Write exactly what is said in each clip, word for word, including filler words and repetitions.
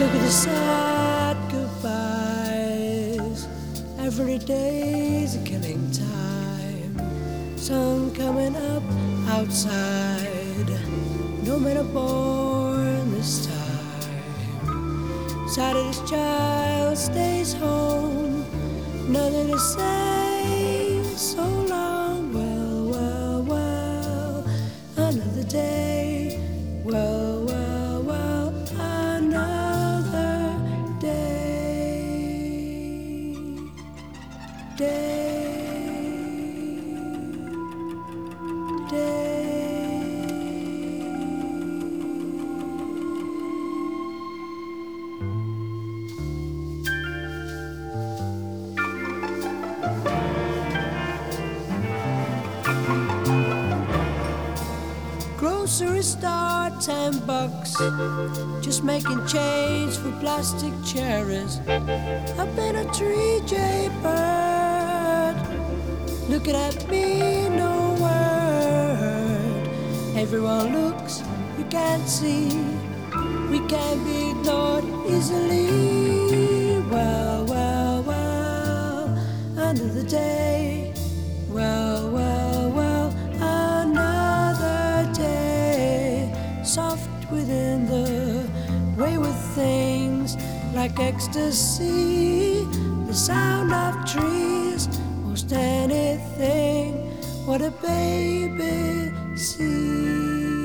Look at the sad goodbyes. Every day's a killing time. Sun coming up outside. No men are born this time. Saturday's child stays home. Nothing to say. So long. Well, well, well. Another day. Well, well, well. Another day. Day. Day. Grocery store, ten bucks. Just making change for plastic cherries. Up in a tree, Jay Bird. Looking at me, no word. Everyone looks, you can't see. We can't be ignored easily. Well, well, well, another day. Well, well, well, another day. Soft within the wayward things, like ecstasy. The sound of trees, most anything. What a baby sees.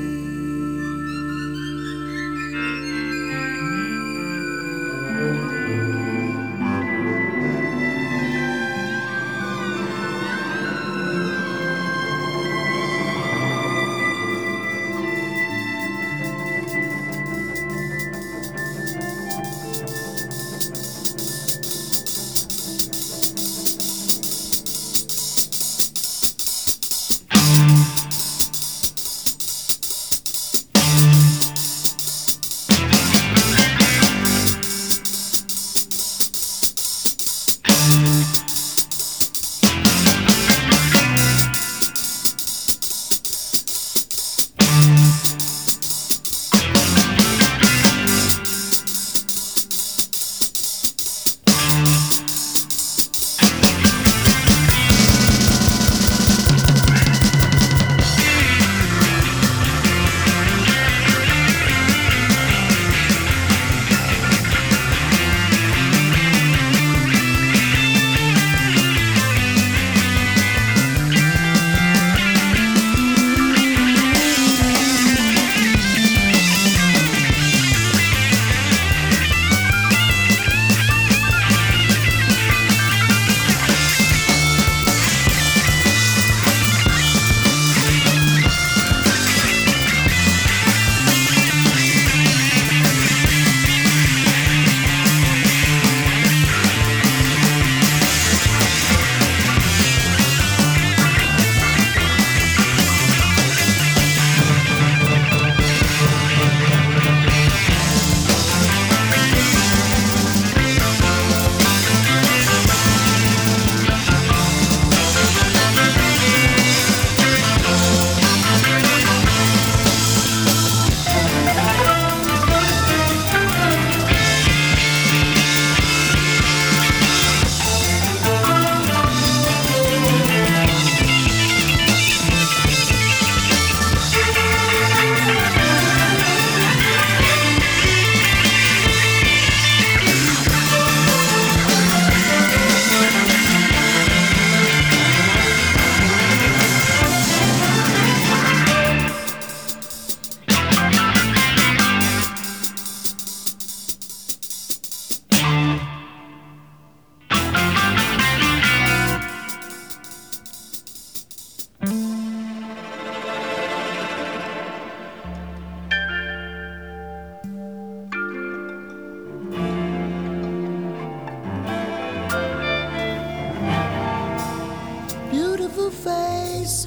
Face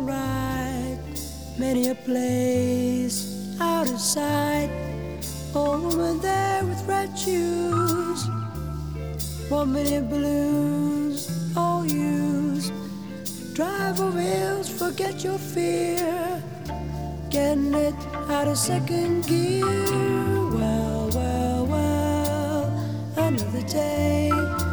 alright, many a place out of sight. A woman there with red shoes, one million balloons, all used. Drive over hills, forget your fear, getting it out of second gear. Well, well, well. the day.